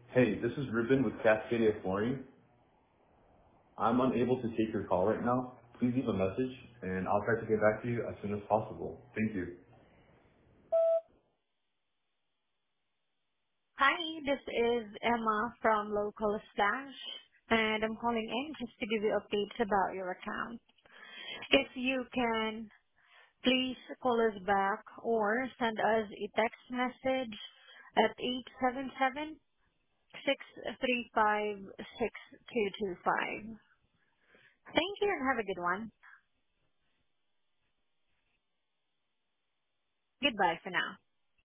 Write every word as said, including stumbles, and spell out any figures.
Hey, this is Ruben with Cascadia Flooring. I'm unable to take your call right now. Please leave a message, and I'll try to get back to you as soon as possible. Thank you. Hi, this is Emma from Local Slash, and I'm calling in just to give you updates about your account. If you can, please call us back or send us a text message at eight seven seven, six three five, six two two five. Thank you and have a good one. Goodbye for now.